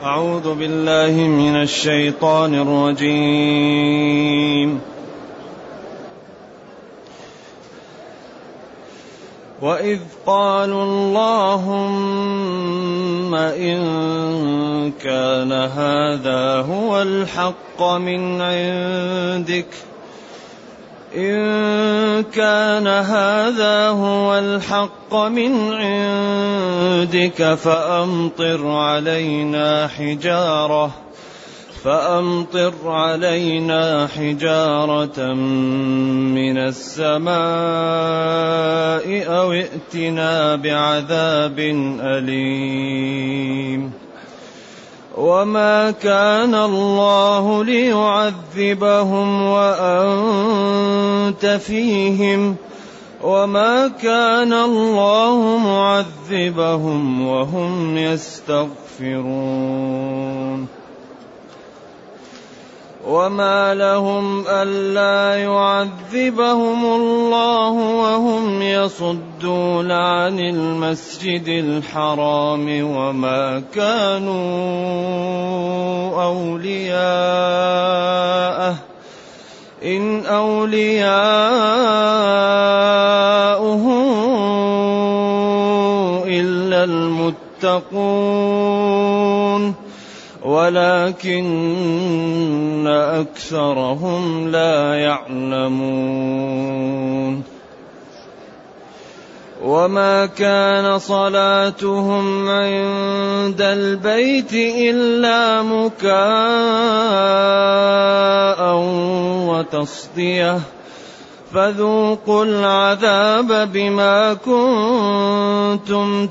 أعوذ بالله من الشيطان الرجيم. وإذ قالوا اللهم إن كان هذا هو الحق من عندك فأمطر علينا حجارة من السماء أو ائتنا بعذاب أليم. وما كان الله ليعذبهم وأنت فيهم وما كان الله معذبهم وهم يستغفرون. وما لهم ألا يعذبهم الله وهم يصدون عن المسجد الحرام وما كانوا أولياءه إن أولياؤه إلا المتقون ولكن أكثرهم لا يعلمون. وما كان صلاتهم عند البيت إلا مكاء وتصدية فذوقوا العذاب بما كنتم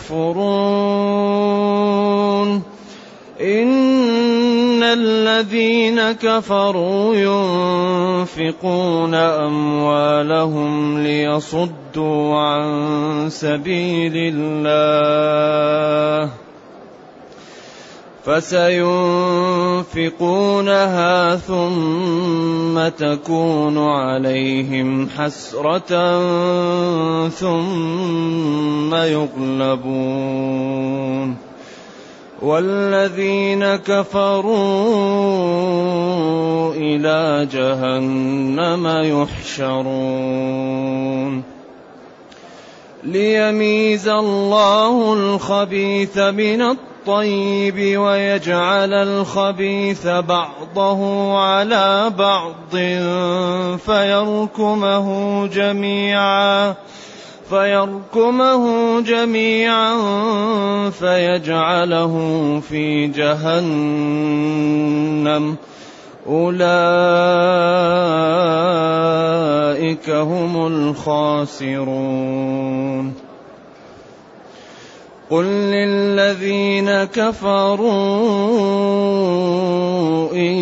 تكفرون. إن الذين كفروا ينفقون أموالهم ليصدوا عن سبيل الله فسينفقونها ثم تكون عليهم حسرة ثم يغلبون والذين كفروا إلى جهنم يحشرون. ليميز الله الخبيث من الطيب ويجعل الخبيث بعضه على بعض فيركمه جميعا فيجعله في جهنم أولئك هم الخاسرون. قل للذين كفروا إن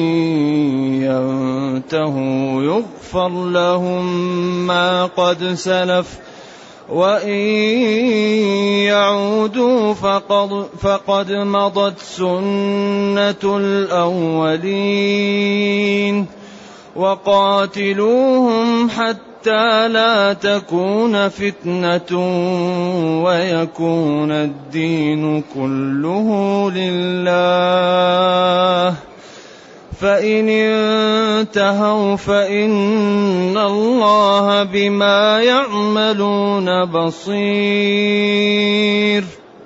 ينتهوا يغفر لهم ما قد سلف وإن يعودوا فقد مضت سنة الأولين. وقاتلوهم حتى لا تكون فتنة ويكون الدين كله لله فإن انتهوا فإن الله بما يعملون بصير.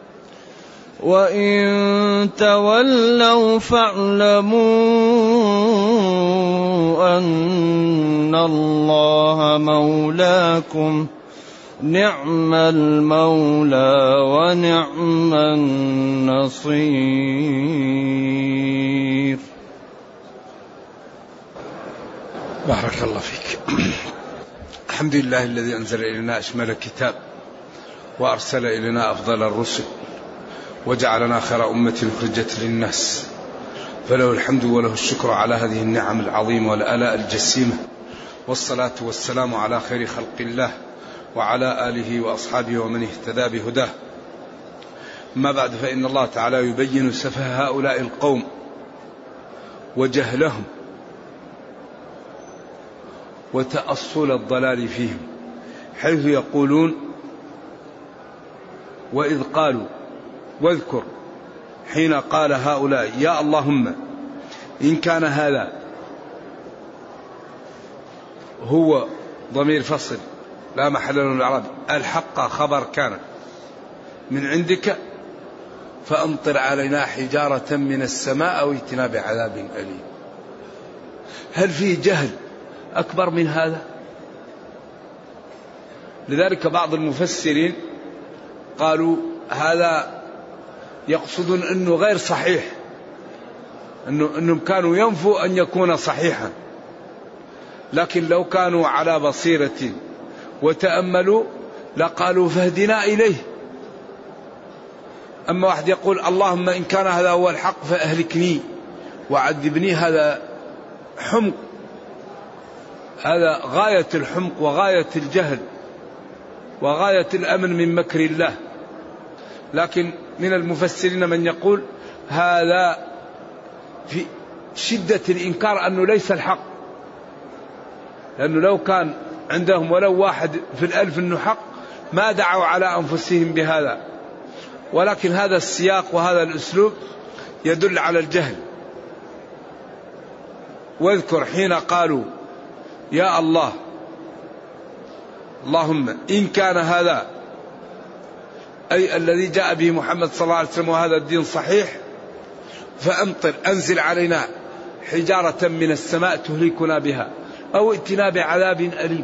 وإن تولوا فاعلموا أن الله مولاكم نعم المولى ونعم النصير. بارك الله فيك. الحمد لله الذي أنزل إلينا أشمل الكتاب وأرسل إلينا أفضل الرسل وجعلنا خير أمة أخرجت للناس فله الحمد وله الشكر على هذه النعم العظيمة والآلاء الجسيمة والصلاة والسلام على خير خلق الله وعلى آله وأصحابه ومن اهتدى بهداه. ما بعد فإن الله تعالى يبين سفه هؤلاء القوم وجهلهم وتأصل الضلال فيهم حيث يقولون وإذ قالوا واذكر حين قال هؤلاء يا اللهم إن كان هذا هو ضمير فصل لا محل له من الإعراب، الحق خبر كان من عندك فأمطر علينا حجارة من السماء أو ائتنا بعذاب أليم. هل فيه جهل أكبر من هذا؟ لذلك بعض المفسرين قالوا هذا يقصدون أنه غير صحيح، أنهم كانوا ينفوا أن يكون صحيحا، لكن لو كانوا على بصيرة وتأملوا لقالوا فاهدنا إليه. أما واحد يقول اللهم إن كان هذا هو الحق فأهلكني وعذبني، هذا حمق، هذا غاية الحمق وغاية الجهل وغاية الأمن من مكر الله. لكن من المفسرين من يقول هذا في شدة الإنكار أنه ليس الحق، لأنه لو كان عندهم ولو 1 في 1000 أنه حق ما دعوا على أنفسهم بهذا، ولكن هذا السياق وهذا الأسلوب يدل على الجهل. واذكر حين قالوا يا الله اللهم إن كان هذا أي الذي جاء به محمد صلى الله عليه وسلم وهذا الدين صحيح فأمطر أنزل علينا حجارة من السماء تهلكنا بها أو ائتنا بعذاب أليم.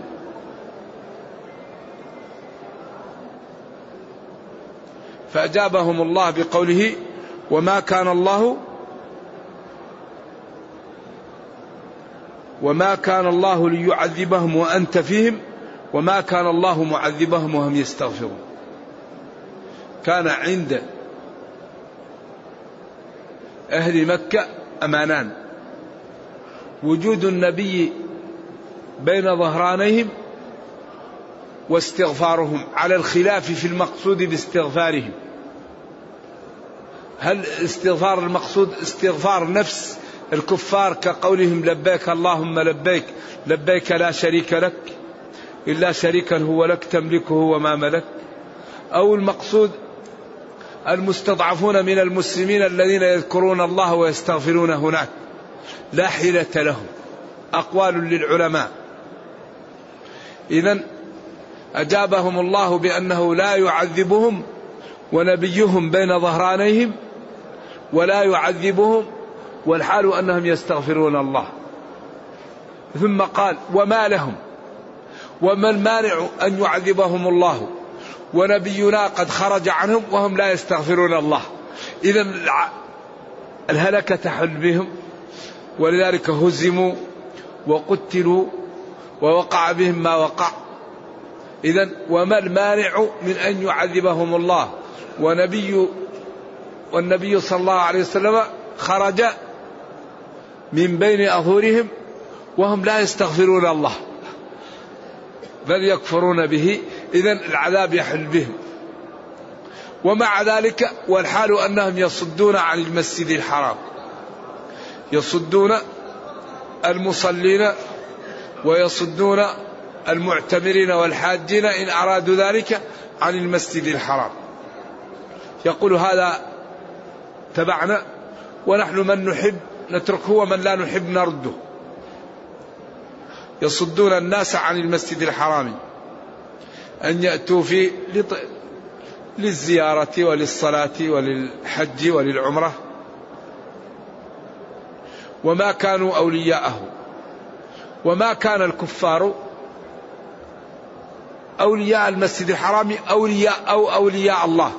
فأجابهم الله بقوله وما كان الله ليعذبهم وأنت فيهم وما كان الله معذبهم وهم يستغفرون. كان عند أهل مكة أمانان: وجود النبي بين ظهرانيهم واستغفارهم، على الخلاف في المقصود باستغفارهم. هل استغفار المقصود استغفار نفس الكفار كقولهم لبيك اللهم لبيك لبيك لا شريك لك إلا شريكا هو لك تملكه وما ملك، أو المقصود المستضعفون من المسلمين الذين يذكرون الله ويستغفرون هناك لا حيلة لهم؟ أقوال للعلماء. إذن أجابهم الله بأنه لا يعذبهم ونبيهم بين ظهرانيهم ولا يعذبهم والحال أنهم يستغفرون الله. ثم قال وما لهم وما المانع أن يعذبهم الله ونبينا قد خرج عنهم وهم لا يستغفرون الله. إذن الهلكة تحل بهم، ولذلك هزموا وقتلوا ووقع بهم ما وقع. إذن وما المانع من أن يعذبهم الله والنبي صلى الله عليه وسلم خرج من بين أظهرهم وهم لا يستغفرون الله بل يكفرون به. إذن العذاب يحل بهم. ومع ذلك والحال أنهم يصدون عن المسجد الحرام، يصدون المصلين ويصدون المعتمرين والحاجين إن أرادوا ذلك عن المسجد الحرام. يقول هذا تبعنا ونحن من نحب نتركه ومن لا نحب نرده. يصدون الناس عن المسجد الحرام أن يأتوا فيه للزيارة وللصلاة وللحج وللعمرة، وما كانوا أولياءه. وما كان الكفار أولياء المسجد الحرام أولياء الله،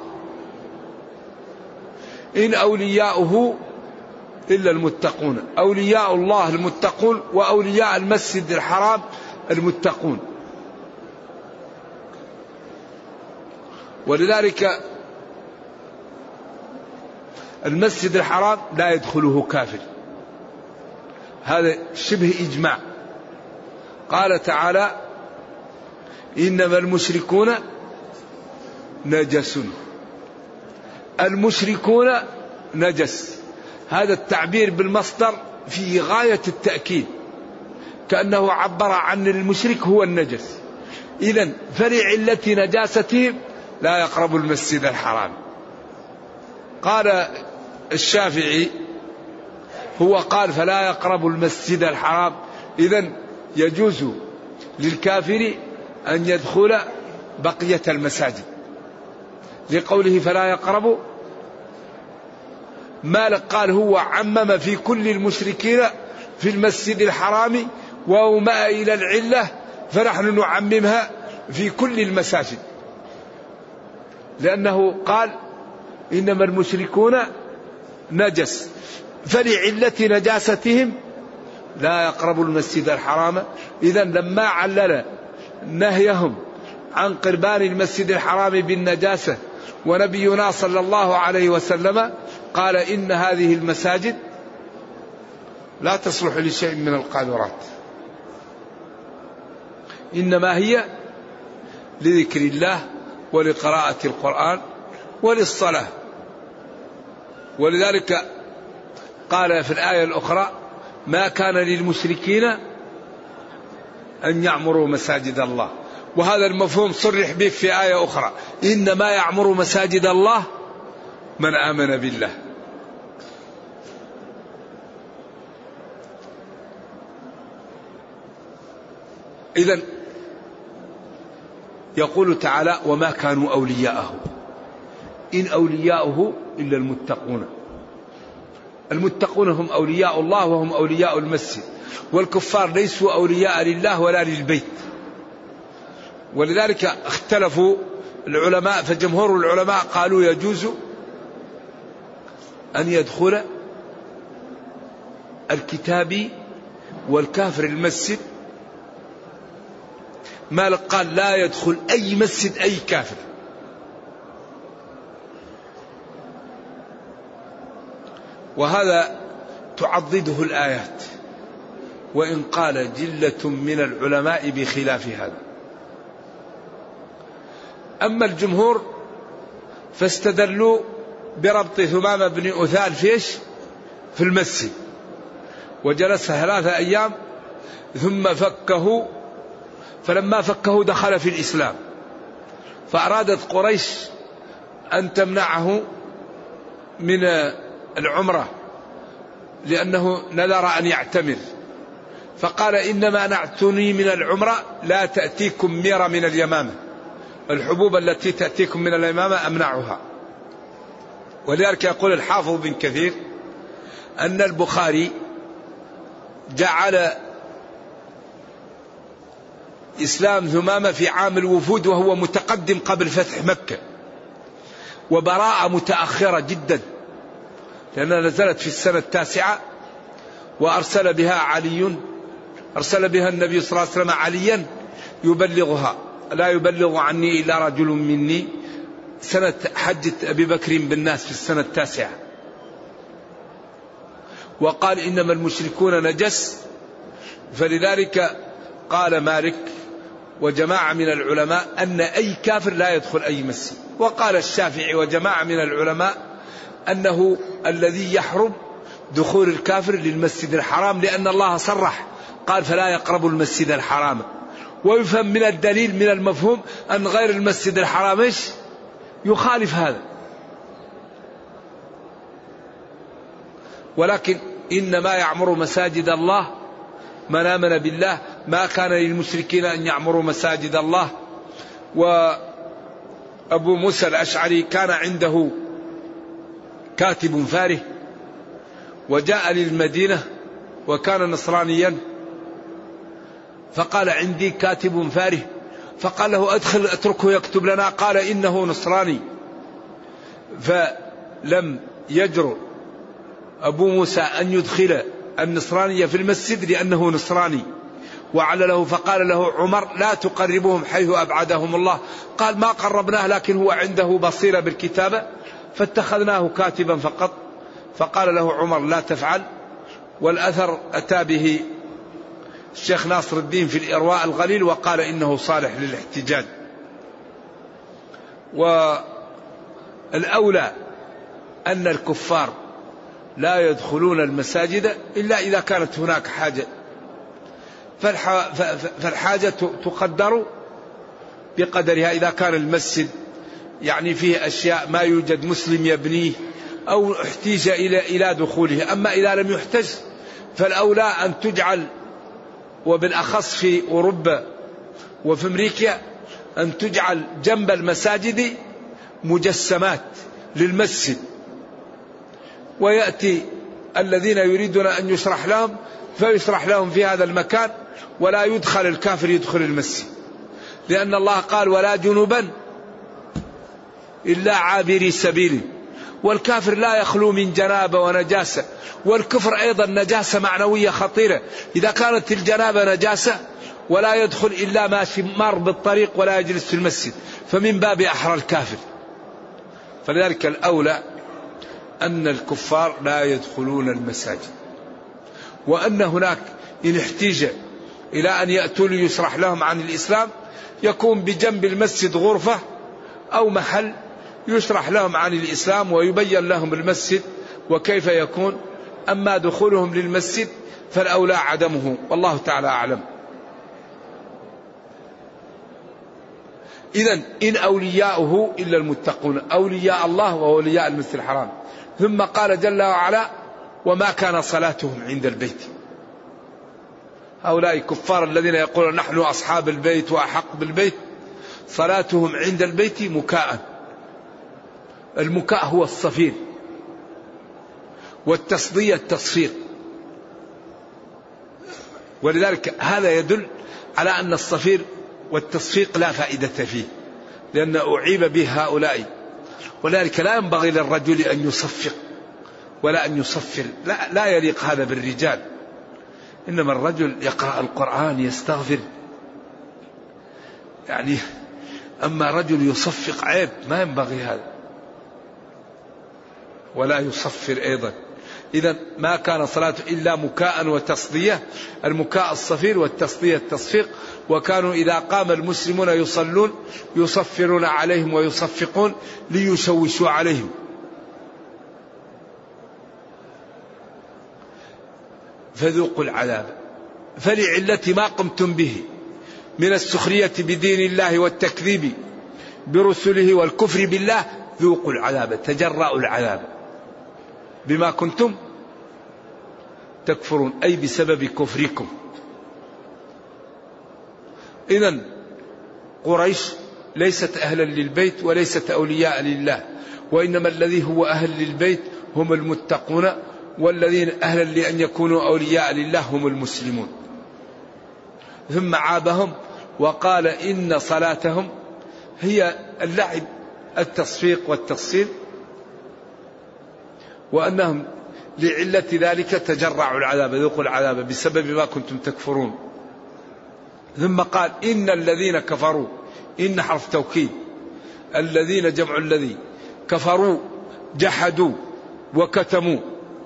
إن أولياؤه إلا المتقون. أولياء الله المتقون وأولياء المسجد الحرام المتقون. ولذلك المسجد الحرام لا يدخله كافر، هذا شبه إجماع. قال تعالى إنما المشركون نجس. المشركون نجس، هذا التعبير بالمصدر في غاية التأكيد، كأنه عبر عن المشرك هو النجس. إذن فلعلة نجاستهم لا يقرب المسجد الحرام. قال الشافعي هو قال فلا يقرب المسجد الحرام، إذن يجوز للكافر أن يدخل بقية المساجد لقوله فلا يقرب. مالك قال هو عمم في كل المشركين في المسجد الحرام وومأ إلى العلة، فنحن نعممها في كل المساجد، لأنه قال إنما المشركون نجس، فلعلة نجاستهم لا يقربوا المسجد الحرام. إذن لما علل نهيهم عن قربان المسجد الحرام بالنجاسة ونبينا صلى الله عليه وسلم قال إن هذه المساجد لا تصلح لشيء من القاذورات، إنما هي لذكر الله ولقراءة القرآن وللصلاة. ولذلك قال في الآية الأخرى ما كان للمشركين أن يعمروا مساجد الله، وهذا المفهوم صرح به في آية أخرى إنما يعمر مساجد الله من آمن بالله. إذن يقول تعالى وما كانوا أولياءه إن أولياؤه إلا المتقون. المتقون هم أولياء الله وهم أولياء المسجد، والكفار ليسوا أولياء لله ولا للبيت. ولذلك اختلفوا العلماء، فجمهور العلماء قالوا يجوز أن يدخل الكتابي والكافر المسجد. مالك قال لا يدخل أي مسجد أي كافر، وهذا تعضده الآيات، وإن قال جلة من العلماء بخلاف هذا. أما الجمهور فاستدلوا بربط ثمامة بن أثال في المسجد، وجلس 3 أيام ثم فكه، فلما فكه دخل في الإسلام، فأرادت قريش أن تمنعه من العمرة لأنه نذر أن يعتمر، فقال إنما نعتني من العمرة لا تأتيكم ميرة من اليمامة، الحبوب التي تأتيكم من اليمامة أمنعها. ولذلك يقول الحافظ بن كثير أن البخاري جعل إسلام ثمامة في عام الوفود وهو متقدم قبل فتح مكة، وبراءة متأخرة جدا لأنها نزلت في السنة 9، وأرسل بها أرسل بها النبي صلى الله عليه وسلم عليا يبلغها، لا يبلغ عني إلا رجل مني، سنة حجة أبي بكر بالناس في السنة 9. وقال إنما المشركون نجس، فلذلك قال مالك وجماعة من العلماء أن أي كافر لا يدخل أي مسجد. وقال الشافعي وجماعة من العلماء أنه الذي يحرم دخول الكافر للمسجد الحرام، لأن الله صرح قال فلا يقربوا المسجد الحرام. ويفهم من الدليل من المفهوم أن غير المسجد الحرام يخالف هذا. ولكن إنما يعمر مساجد الله من آمن بالله، ما كان للمشركين أن يعمروا مساجد الله. وأبو موسى الأشعري كان عنده كاتب فاره، وجاء للمدينة وكان نصرانيا، فقال عندي كاتب فاره، فقال له أدخل أتركه يكتب لنا، قال إنه نصراني. فلم يجرؤ أبو موسى أن يدخل النصرانية في المسجد لأنه نصراني، وعلله فقال له عمر لا تقربهم حيث أبعدهم الله. قال ما قربناه، لكن هو عنده بصيرة بالكتابة فاتخذناه كاتبا فقط. فقال له عمر لا تفعل. والأثر أتى به الشيخ ناصر الدين في الإرواء الغليل وقال إنه صالح للاحتجاج. والأولى أن الكفار لا يدخلون المساجد إلا إذا كانت هناك حاجة، فالحاجة تقدر بقدرها. إذا كان المسجد يعني فيه أشياء ما يوجد مسلم يبنيه أو احتيج إلى دخوله. أما إذا لم يحتج فالأولى أن تجعل، وبالأخص في أوروبا وفي أمريكا، أن تجعل جنب المساجد مجسمات للمسجد، ويأتي الذين يريدون أن يشرح لهم فيشرح لهم في هذا المكان، ولا يدخل الكافر يدخل المسجد، لأن الله قال ولا جنبا إلا عابري سبيل. والكافر لا يخلو من جنابة ونجاسة، والكفر أيضا نجاسة معنوية خطيرة. إذا كانت الجنابة نجاسة ولا يدخل إلا ماشي مار بالطريق ولا يجلس في المسجد، فمن باب أحرى الكافر. فلذلك الأولى أن الكفار لا يدخلون المساجد، وأن هناك إن احتيج إلى أن يأتوا ليشرح لهم عن الإسلام يكون بجنب المسجد غرفة أو محل يشرح لهم عن الإسلام ويبين لهم المسجد وكيف يكون. أما دخولهم للمسجد فالأولى عدمه، والله تعالى أعلم. إذن إن أولياؤه إلا المتقون، أولياء الله وأولياء المسجد الحرام. ثم قال جل وعلا وما كان صلاتهم عند البيت. هؤلاء الكفار الذين يقولون نحن أصحاب البيت وأحق بالبيت، صلاتهم عند البيت مكاء. المكاء هو الصفير، والتصدية التصفير. ولذلك هذا يدل على أن الصفير والتصفيق لا فائدة فيه، لأن أعيب به هؤلاء. ولذلك لا ينبغي للرجل أن يصفق ولا أن يصفر، لا يليق هذا بالرجال. إنما الرجل يقرأ القرآن يستغفر يعني، أما رجل يصفق عيب، ما ينبغي هذا، ولا يصفر أيضا. إذا ما كان صلاته إلا مكاء وتصدية، المكاء الصفير والتصدية التصفيق. وكانوا إذا قام المسلمون يصلون يصفرون عليهم ويصفقون ليشوشوا عليهم. فذوقوا العذاب فلعلة ما قمتم به من السخرية بدين الله والتكذيب برسله والكفر بالله، ذوقوا العذاب، تجرأوا العذاب بما كنتم تكفرون، أي بسبب كفركم. إذن قريش ليست أهلا للبيت وليست أولياء لله، وإنما الذي هو أهل للبيت هم المتقون، والذين أهلا لأن يكونوا أولياء لله هم المسلمون. ثم عابهم وقال إن صلاتهم هي اللعب، التصفيق والتصفير، وأنهم لعلة ذلك تجرعوا العذاب، ذوقوا العذاب بسبب ما كنتم تكفرون. ثم قال إن الذين كفروا، إن حرف توكيد، الذين جمع الذي، كفروا جحدوا وكتموا،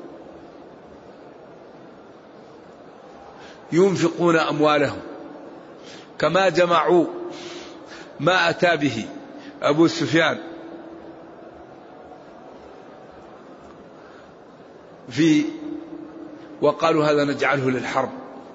ينفقون أموالهم كما جمعوا ما أتى به أبو سفيان وقالوا هذا نجعله للحرب،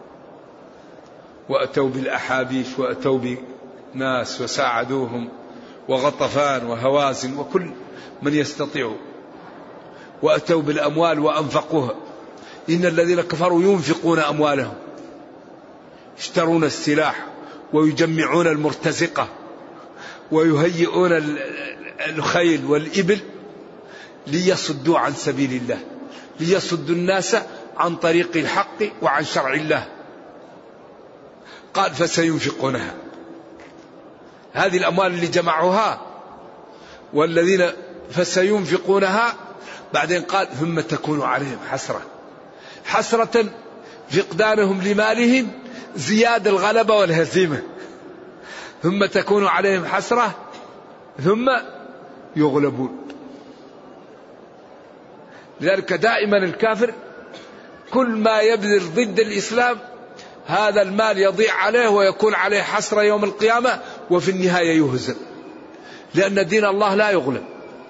وأتوا بالأحابيش وأتوا بناس وساعدوهم، وغطفان وهوازن وكل من يستطيع، وأتوا بالأموال وأنفقوها. إن الذين كفروا ينفقون أموالهم، يشترون السلاح ويجمعون المرتزقة ويهيئون الخيل والإبل ليصدوا عن سبيل الله، ليصدوا الناس عن طريق الحق وعن شرع الله. قال فسينفقونها، هذه الأموال اللي جمعوها والذين فسينفقونها. بعدين قال ثم تكون عليهم حسرة فقدانهم لمالهم زياد الغلبة والهزيمة، ثم تكون عليهم حسرة ثم يغلبون. لذلك دائما الكافر كل ما يبذل ضد الإسلام هذا المال يضيع عليه ويكون عليه حسرة يوم القيامة، وفي النهاية يهزم، لأن دين الله لا يغلب.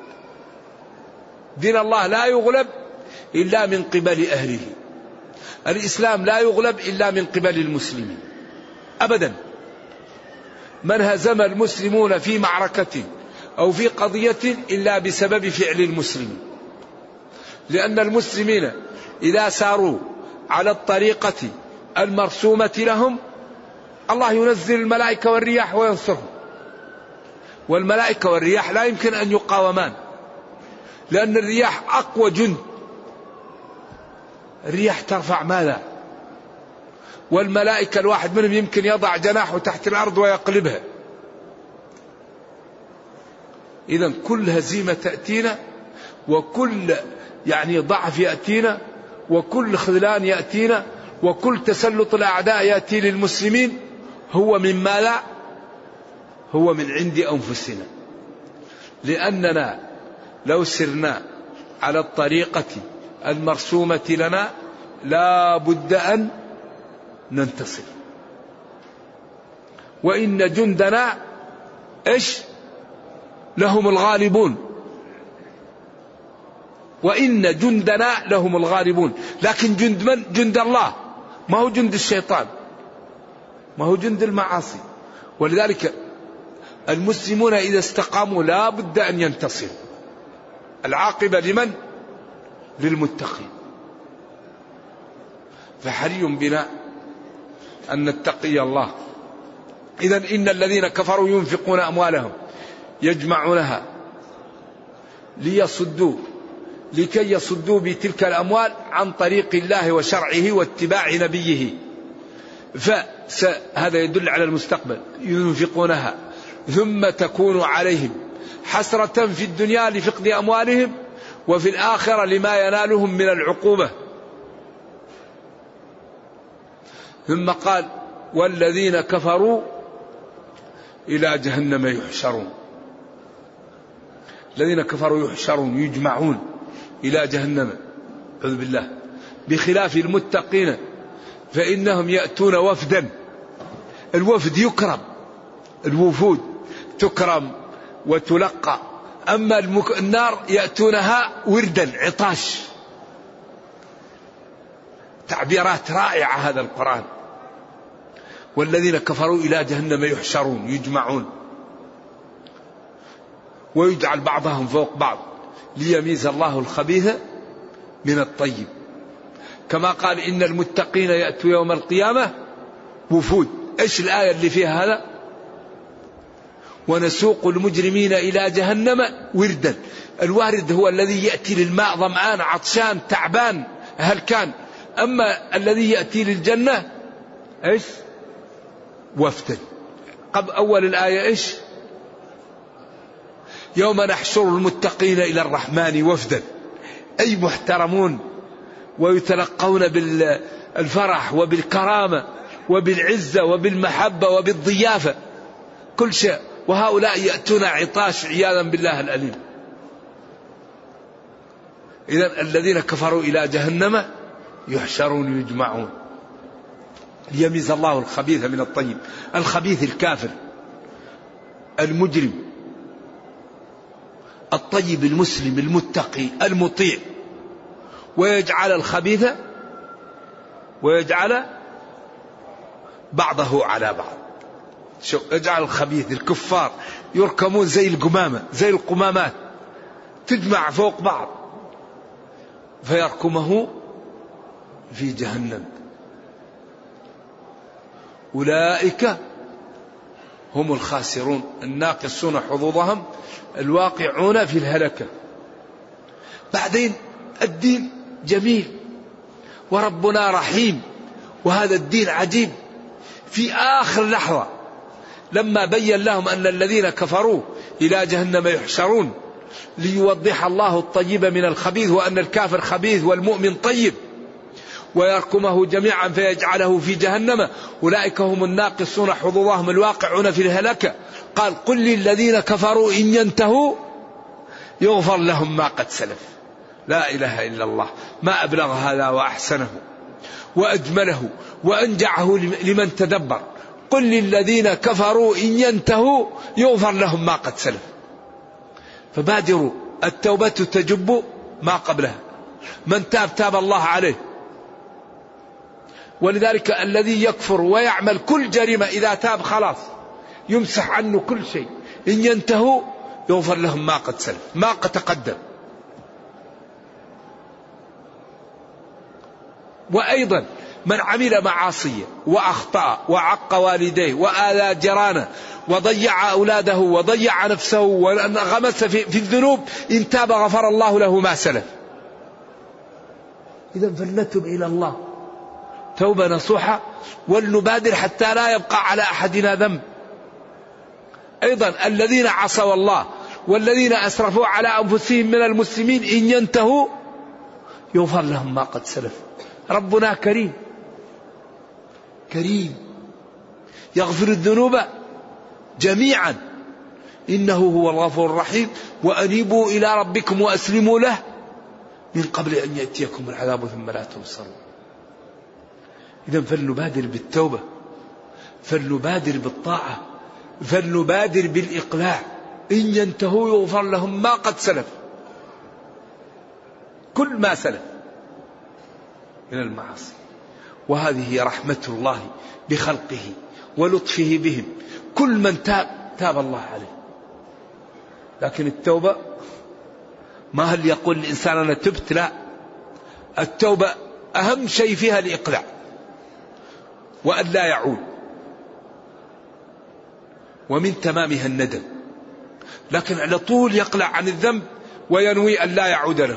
دين الله لا يغلب إلا من قبل أهله. الإسلام لا يغلب إلا من قبل المسلمين أبدا. من هزم المسلمون في معركة أو في قضية إلا بسبب فعل المسلمين. لأن المسلمين إذا ساروا على الطريقة المرسومة لهم الله ينزل الملائكة والرياح وينصرهم. والملائكة والرياح لا يمكن أن يقاومان، لأن الرياح أقوى جند. الرياح ترفع ماذا؟ والملائكة الواحد منهم يمكن يضع جناحه تحت الأرض ويقلبها. إذن كل هزيمة تأتينا، وكل ضعف يأتينا، وكل خذلان يأتينا، وكل تسلط الأعداء يأتي للمسلمين هو مما لا هو من عند أنفسنا. لأننا لو سرنا على الطريقة المرسومة لنا لا بد أن ننتصر. وإن جندنا لهم الغالبون، وإن جندنا لهم الغالبون. لكن جند من؟ جند الله، ما هو جند الشيطان، ما هو جند المعاصي. ولذلك المسلمون إذا استقاموا لا بد أن ينتصروا. العاقبة لمن؟ للمتقين. فحري بنا أن نتقي الله. إذن إن الذين كفروا ينفقون أموالهم يجمعونها لكي يصدوا بتلك الأموال عن طريق الله وشرعه واتباع نبيه. فهذا يدل على المستقبل. ينفقونها ثم تكون عليهم حسرة في الدنيا لفقد أموالهم، وفي الآخرة لما ينالهم من العقوبة. ثم قال والذين كفروا إلى جهنم يحشرون. الذين كفروا يحشرون، يجمعون إلى جهنم، أعوذ بالله. بخلاف المتقين فإنهم يأتون وفدا. الوفد يكرم، الوفود تكرم وتلقى. أما النار يأتونها وردا، عطاش. تعبيرات رائعة هذا القرآن. والذين كفروا إلى جهنم يحشرون، يجمعون، ويجعل بعضهم فوق بعض ليميز الله الخبيث من الطيب. كما قال إن المتقين يأتوا يوم القيامة وفود. إيش الآية اللي فيها هذا؟ ونسوق المجرمين إلى جهنم وردا. الوارد هو الذي يأتي للماء ظمآن عطشان تعبان هلكان. أما الذي يأتي للجنة وفدا. قبل أول الآية يوم نحشر المتقين إلى الرحمن وفدا، أي محترمون ويتلقون بالفرح وبالكرامة وبالعزة وبالمحبة وبالضيافة كل شيء. وهؤلاء يأتون عطاش عياذا بالله الأليم. إذن الذين كفروا إلى جهنم يحشرون يجمعون ليميز الله الخبيث من الطيب. الخبيث الكافر المجرم، الطيب المسلم المتقي المطيع. ويجعل الخبيث ويجعل بعضه على بعض. يجعل الخبيث الكفار يركمون زي القمامة، زي القمامات تجمع فوق بعض فيركمه في جهنم. أولئك هم الخاسرون الناقصون حظوظهم الواقعون في الهلكة. بعدين الدين جميل وربنا رحيم، وهذا الدين عجيب. في آخر لحظة لما بين لهم أن الذين كفروا إلى جهنم يحشرون ليوضح الله الطيب من الخبيث، وأن الكافر خبيث والمؤمن طيب، ويركمه جميعا فيجعله في جهنم. أولئك هم الناقصون حظوظهم الواقعون في الهلكة. قال قل للذين كفروا إن ينتهوا يغفر لهم ما قد سلف. لا إله إلا الله، ما أبلغ هذا وأحسنه وأجمله وأنجعه لمن تدبر. قل للذين كفروا إن ينتهوا يغفر لهم ما قد سلف. فبادروا، التوبة تجب ما قبلها. من تاب تاب الله عليه. ولذلك الذي يكفر ويعمل كل جريمة إذا تاب خلاص يمسح عنه كل شيء. إن ينتهوا يغفر لهم ما قد سلف، ما قد تقدم. وأيضا من عمل معاصية وأخطأ وعق والديه وآذى جيرانه وضيع أولاده وضيع نفسه وغمس في الذنوب، إن تاب غفر الله له ما سلف. إذا فلنتب إلى الله توبة نصوحة ولنبادر حتى لا يبقى على أحدنا ذنب. أيضا الذين عصوا الله والذين أسرفوا على أنفسهم من المسلمين إن ينتهوا يغفر لهم ما قد سلف. ربنا كريم كريم يغفر الذنوب جميعا إنه هو الغفور الرحيم، وأنيبوا إلى ربكم وأسلموا له من قبل أن يأتيكم العذاب ثم لا تنصرون. إذا فلنبادر بالتوبة، فلنبادر بالطاعة، فلنبادر بالإقلاع. إن ينتهوا يغفر لهم ما قد سلف، كل ما سلف من المعاصي. وهذه هي رحمة الله بخلقه ولطفه بهم، كل من تاب الله عليه. لكن التوبة ما هل يقول الإنسان أنا تبت، لا، التوبة أهم شيء فيها الإقلاع وأن لا يعود، ومن تمامها الندم. لكن على طول يقلع عن الذنب وينوي أن لا يعود له.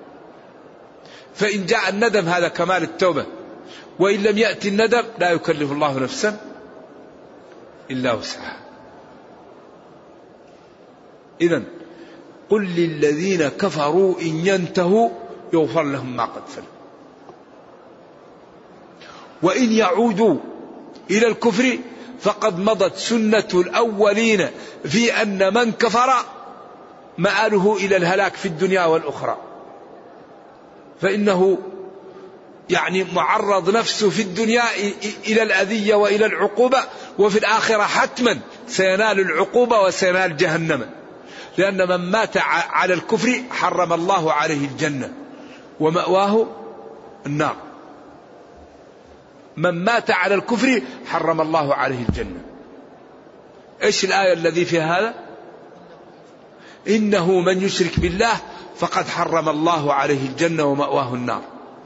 فإن جاء الندم هذا كمال التوبة، وإن لم يأتي الندم لا يكلف الله نفسا إلا وسعها. إذن قل للذين كفروا إن ينتهوا يغفر لهم ما قد سلف، وإن يعودوا إلى الكفر فقد مضت سنة الأولين في أن من كفر مآله إلى الهلاك في الدنيا والأخرى، فإنه معرض نفسه في الدنيا إلى الأذية وإلى العقوبة، وفي الآخرة حتما سينال العقوبة وسينال جهنم، لأن من مات على الكفر حرم الله عليه الجنة ومأواه النار. من مات على الكفر حرم الله عليه الجنة. إيش الآية الذي في هذا؟ إنه من يشرك بالله فقد حرم الله عليه الجنة ومأواه النار.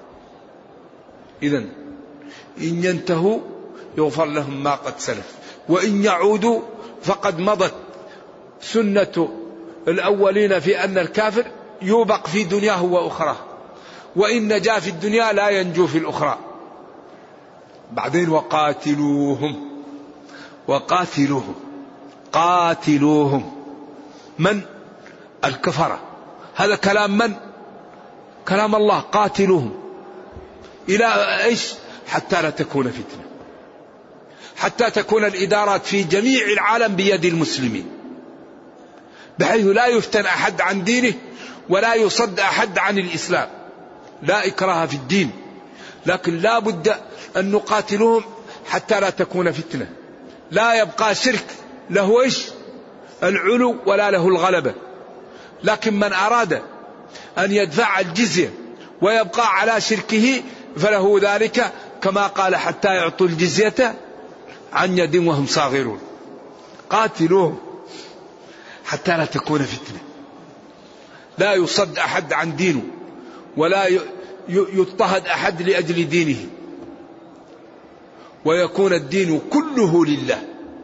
إذن إن ينتهوا يغفر لهم ما قد سلف، وإن يعودوا فقد مضت سنة الأولين في أن الكافر يوبق في دنياه وأخراه، وإن نجا في الدنيا لا ينجو في الأخرى. بعدين وقاتلوهم من؟ الكفرة. هذا كلام من؟ كلام الله. قاتلوهم إلى إيش؟ حتى لا تكون فتنة، حتى تكون الإدارات في جميع العالم بيد المسلمين، بحيث لا يفتن أحد عن دينه ولا يصد أحد عن الإسلام. لا إكراه في الدين، لكن لا بد أن نقاتلهم حتى لا تكون فتنة، لا يبقى شرك له إيش؟ العلو ولا له الغلبة. لكن من أراد أن يدفع الجزية ويبقى على شركه فله ذلك، كما قال حتى يعطوا الجزية عن يد وهم صاغرون. قاتلوهم حتى لا تكون فتنة، لا يصد أحد عن دينه ولا يضطهد أحد لأجل دينه، ويكون الدين كله لله.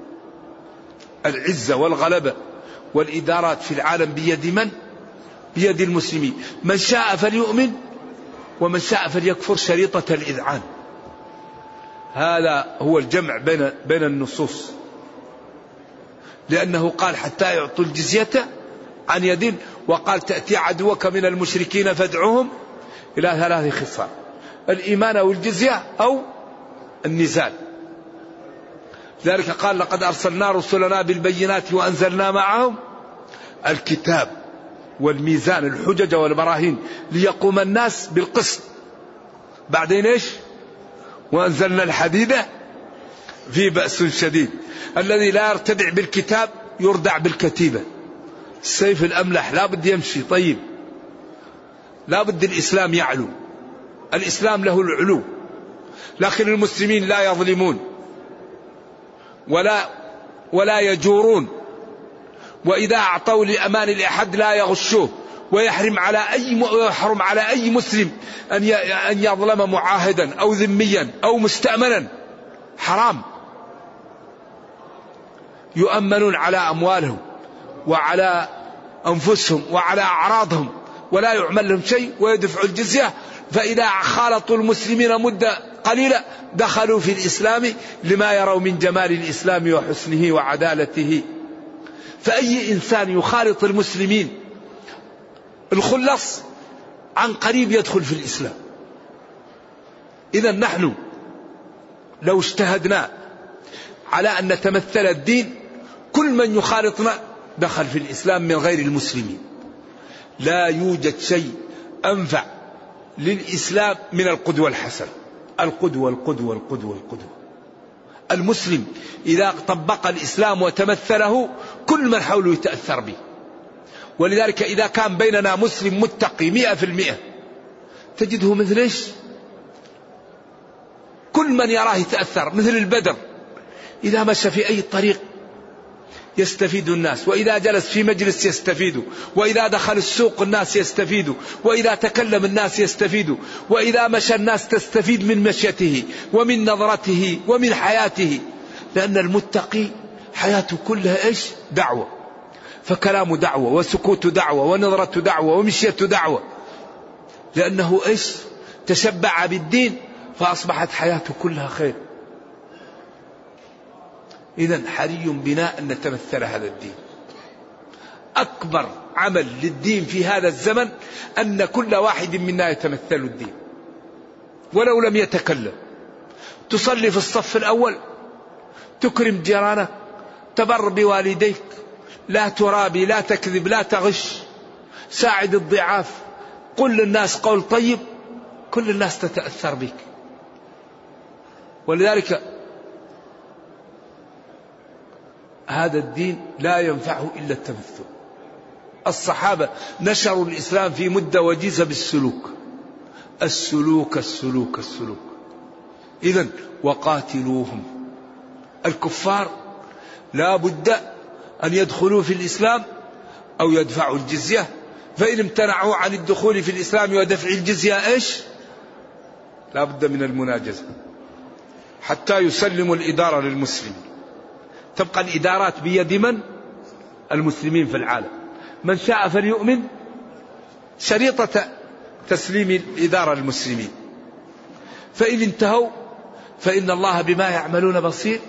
العزة والغلبة والإدارات في العالم بيد من؟ بيد المسلمين. من شاء فليؤمن ومن شاء فليكفر، شريطة الإذعان. هذا هو الجمع بين النصوص، لأنه قال حتى يعطوا الجزية عن يد، وقال تأتي عدوك من المشركين فادعوهم إلى 3 خصال: الإيمان أو الجزية أو النزال. ذلك قال لقد أرسلنا رسلنا بالبينات وأنزلنا معهم الكتاب والميزان، الحجج والبراهين، ليقوم الناس بالقسط. بعدين إيش؟ وأنزلنا الحديد في بأس شديد. الذي لا يرتدع بالكتاب يردع بالكتيبة. السيف الأملح لا بد يمشي طيب، لا بد الإسلام يعلو، الإسلام له العلو، لكن المسلمين لا يظلمون ولا يجورون، وإذا أعطوا لأمان لأحد لا يغشوه، ويحرم على أي مسلم أن يظلم معاهدا أو ذميا أو مستأمنا، حرام. يؤمنون على أموالهم وعلى أنفسهم وعلى أعراضهم ولا يعمل لهم شيء، ويدفعوا الجزية. فإذا خالطوا المسلمين مدة قليلة دخلوا في الإسلام لما يروا من جمال الإسلام وحسنه وعدالته. فأي إنسان يخالط المسلمين الخلص عن قريب يدخل في الإسلام. إذا نحن لو اجتهدنا على أن نتمثل الدين، كل من يخالطنا دخل في الإسلام من غير المسلمين. لا يوجد شيء أنفع للإسلام من القدوة الحسنة. القدوة القدوة القدوة القدوة. المسلم إذا طبق الإسلام وتمثله كل من حوله يتأثر به. ولذلك إذا كان بيننا مسلم متقي 100% تجده مثل إيش؟ كل من يراه يتأثر. مثل البدر، إذا مشى في أي طريق يستفيد الناس، وإذا جلس في مجلس يستفيد، وإذا دخل السوق الناس يستفيد، وإذا تكلم الناس يستفيد، وإذا مشى الناس تستفيد من مشيته ومن نظرته ومن حياته. لأن المتقي حياته كلها إيش؟ دعوة. فكلامه دعوة، وسكوته دعوة، ونظرته دعوة، ومشيته دعوة. لأنه إيش؟ تشبع بالدين فأصبحت حياته كلها خير. إذن حري بنا أن نتمثل هذا الدين. أكبر عمل للدين في هذا الزمن أن كل واحد منا يتمثل الدين ولو لم يتكلم. تصلي في الصف الأول، تكرم جيرانك، تبر بوالديك، لا ترابي، لا تكذب، لا تغش، ساعد الضعاف، قل للناس قول طيب، كل الناس تتأثر بك. ولذلك هذا الدين لا ينفعه إلا التمثل. الصحابة نشروا الإسلام في مدة وجيزة بالسلوك. السلوك السلوك السلوك. إذن وقاتلوهم. الكفار لا بد أن يدخلوا في الإسلام أو يدفعوا الجزية. فإن امتنعوا عن الدخول في الإسلام ودفع الجزية إيش؟ لا بد من المناجزة حتى يسلموا الإدارة للمسلمين. تبقى الإدارات بيد من؟ المسلمين في العالم. من شاء فليؤمن. شريطة تسليم الإدارة للمسلمين. فإن انتهوا فإن الله بما يعملون بصير.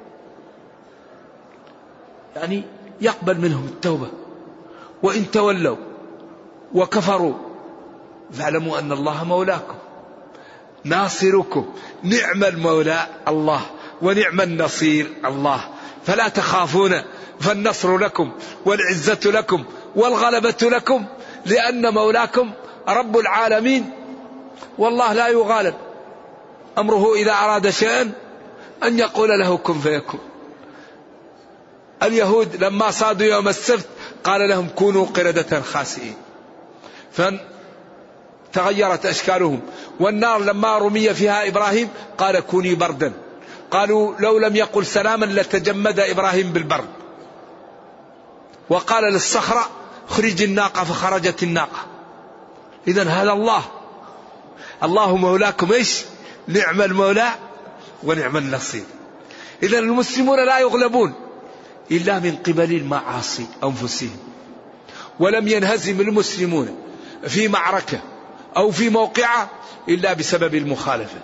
يعني يقبل منهم التوبة. وإن تولوا وكفروا فاعلموا أن الله مولاكم ناصركم. نعم المولى الله ونعم النصير الله. فلا تخافون فالنصر لكم والعزة لكم والغلبة لكم، لأن مولاكم رب العالمين. والله لا يغالب، أمره إذا أراد شيئا أن يقول له كن فيكون. اليهود لما صادوا يوم السبت قال لهم كونوا قردة خاسئين، فتغيرت أشكالهم. والنار لما رمي فيها إبراهيم قال كوني بردا، قالوا لو لم يقل سلاما لتجمد إبراهيم بالبرد. وقال للصخرة خرج الناقة فخرجت الناقة. إذن هذا الله مولاكم إيش؟ نعم المولى ونعم النصير. إذن المسلمون لا يغلبون إلا من قبل المعاصي أنفسهم. ولم ينهزم المسلمون في معركة أو في موقعة إلا بسبب المخالفة.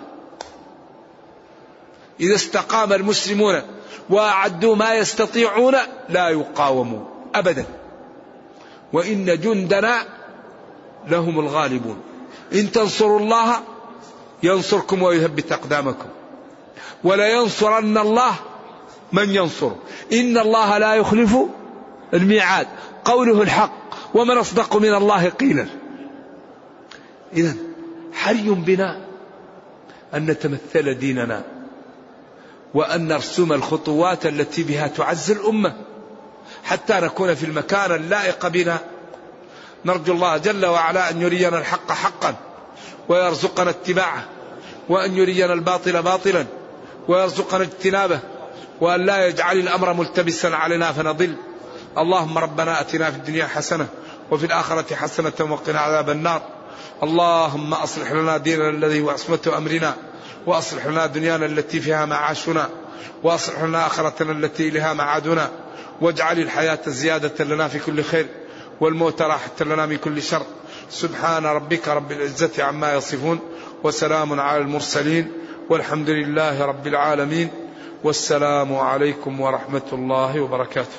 إذا استقام المسلمون وأعدوا ما يستطيعون لا يقاوموا أبدا. وإن جندنا لهم الغالبون. إن تنصروا الله ينصركم ويثبت أقدامكم ولا ينصرن الله من ينصره. إن الله لا يخلف الميعاد، قوله الحق، ومن أصدق من الله قيلا. إذن حري بنا أن نتمثل ديننا وأن نرسم الخطوات التي بها تعز الأمة حتى نكون في المكان اللائق بنا. نرجو الله جل وعلا أن يرينا الحق حقا ويرزقنا اتباعه، وأن يرينا الباطل باطلا ويرزقنا اجتنابه، وأن لا يجعل الأمر ملتبسا علينا فنضل. اللهم ربنا أتنا في الدنيا حسنة وفي الآخرة حسنة وقنا عذاب النار. اللهم أصلح لنا ديننا الذي هو عصمة أمرنا، وأصلح لنا دنيانا التي فيها معاشنا، وأصلح لنا آخرتنا التي إليها معادنا، واجعل الحياة زيادة لنا في كل خير والموت راحة لنا من كل شر. سبحان ربك رب العزة عما يصفون، وسلام على المرسلين، والحمد لله رب العالمين، والسلام عليكم ورحمة الله وبركاته.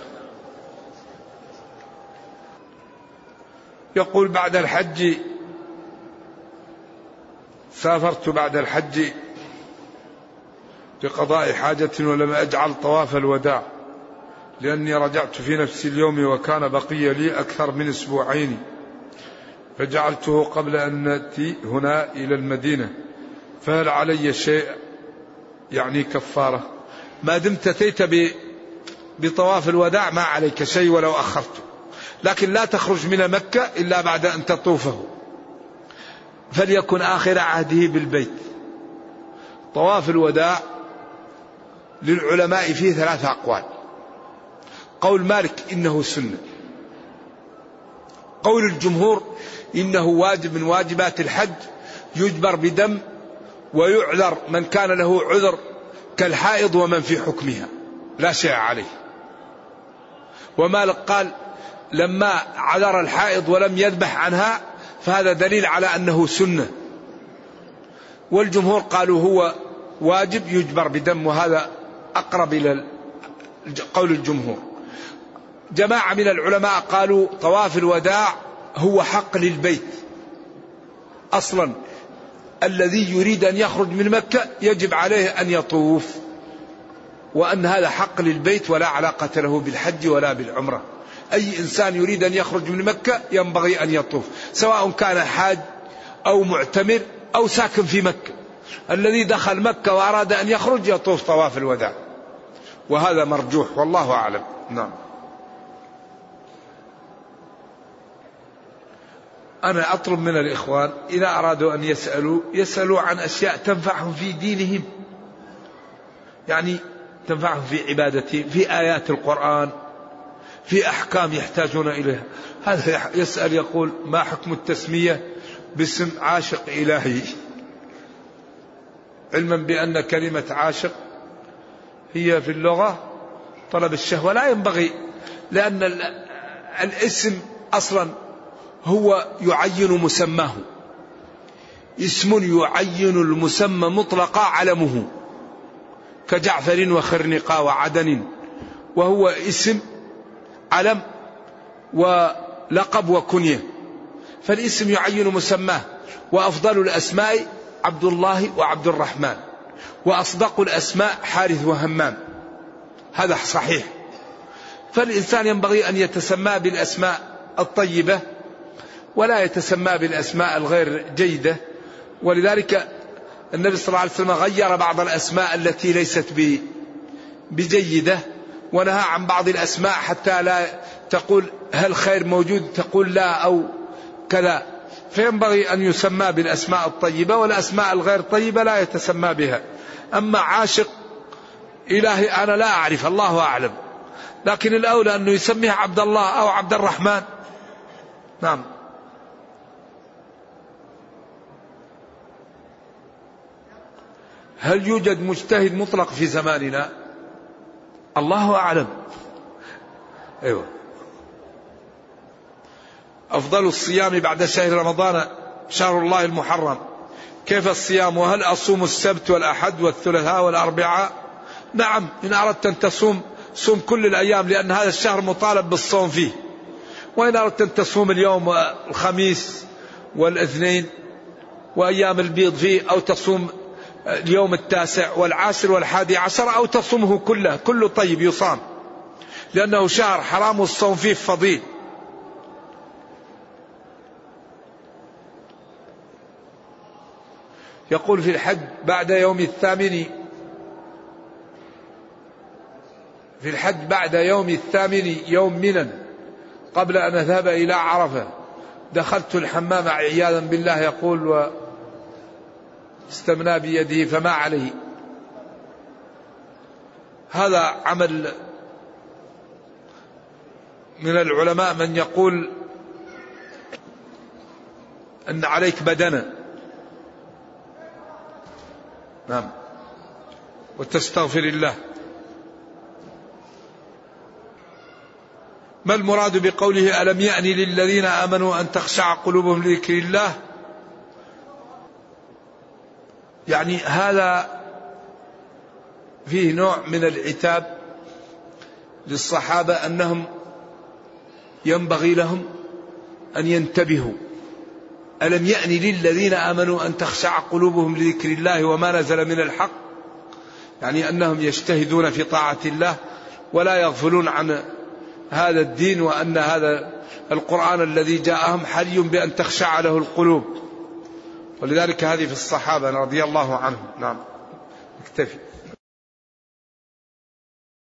يقول بعد الحج، سافرت بعد الحج لقضاء حاجة ولم أجعل طواف الوداع لأني رجعت في نفس اليوم وكان بقي لي أكثر من أسبوعين، فجعلته قبل أن نأتي هنا إلى المدينة، فهل علي شيء يعني كفارة؟ ما دمت أتيت بطواف الوداع ما عليك شيء ولو أخرته، لكن لا تخرج من مكة إلا بعد أن تطوفه، فليكن آخر عهده بالبيت. طواف الوداع للعلماء فيه 3 أقوال. قول مالك إنه سنة، قول الجمهور إنه واجب من واجبات الحج يجبر بدم ويعذر من كان له عذر كالحائض ومن في حكمها لا شيء عليه. ومالك قال لما عذر الحائض ولم يذبح عنها فهذا دليل على أنه سنة. والجمهور قالوا هو واجب يجبر بدم، وهذا أقرب إلى قول الجمهور. جماعة من العلماء قالوا طواف الوداع هو حق للبيت أصلا، الذي يريد أن يخرج من مكة يجب عليه أن يطوف، وأن هذا حق للبيت ولا علاقة له بالحج ولا بالعمرة. أي إنسان يريد أن يخرج من مكة ينبغي أن يطوف، سواء كان حاج أو معتمر أو ساكن في مكة. الذي دخل مكة وأراد أن يخرج يطوف طواف الوداع، وهذا مرجوح والله أعلم. نعم. أنا أطلب من الإخوان إذا أرادوا أن يسألوا عن أشياء تنفعهم في دينهم، يعني تنفعهم في عبادتهم، في آيات القرآن، في أحكام يحتاجون إليها. هذا يسأل يقول ما حكم التسمية باسم عاشق إلهي، علما بأن كلمة عاشق هي في اللغة طلب الشهوة، لا ينبغي، لأن الاسم أصلا هو يعين مسماه، اسم يعين المسمى مطلقا علمه كجعفر وخرنقا وعدن، وهو اسم علم ولقب وكنية، فالاسم يعين مسماه. وأفضل الأسماء عبد الله وعبد الرحمن، وأصدق الأسماء حارث وهمام، هذا صحيح. فالإنسان ينبغي أن يتسمى بالأسماء الطيبة ولا يتسمى بالأسماء الغير جيدة. ولذلك النبي صلى الله عليه وسلم غير بعض الأسماء التي ليست بجيدة، ونهى عن بعض الأسماء حتى لا تقول هل خير موجود تقول لا أو كذا. فينبغي أن يسمى بالأسماء الطيبة، والأسماء الغير طيبة لا يتسمى بها. أما عاشق إلهي أنا لا أعرف، الله أعلم، لكن الأولى أنه يسميه عبد الله أو عبد الرحمن. نعم. هل يوجد مجتهد مطلق في زماننا؟ الله أعلم. أيوة. أفضل الصيام بعد شهر رمضان شهر الله المحرم، كيف الصيام؟ وهل أصوم السبت والأحد والثلاثاء والأربعاء؟ نعم، إن أردت أن تصوم صوم كل الأيام، لأن هذا الشهر مطالب بالصوم فيه. وإن أردت أن تصوم اليوم والخميس والاثنين وأيام البيض فيه، أو تصوم اليوم 9 والعاشر وال11، أو تصومه كله طيب يصام، لأنه شهر حرام والصوم فيه فضيل. يقول في الحج بعد يوم الثامن، في الحج بعد يوم الثامن يوم منى قبل أن أذهب إلى عرفة دخلت الحمام عياذا بالله، يقول واستمنى بيده فما عليه. هذا عمل من العلماء من يقول أن عليك بدنا، نعم، وتستغفر الله. ما المراد بقوله ألم يأن للذين آمنوا أن تخشع قلوبهم لذكر الله؟ يعني هذا فيه نوع من العتاب للصحابة أنهم ينبغي لهم أن ينتبهوا. ألم يأن للذين آمنوا أن تخشع قلوبهم لذكر الله وما نزل من الحق، يعني أنهم يجتهدون في طاعة الله ولا يغفلون عن هذا الدين، وأن هذا القرآن الذي جاءهم حري بأن تخشع له القلوب. ولذلك هذه في الصحابة رضي الله عنهم. نعم، اكتفي.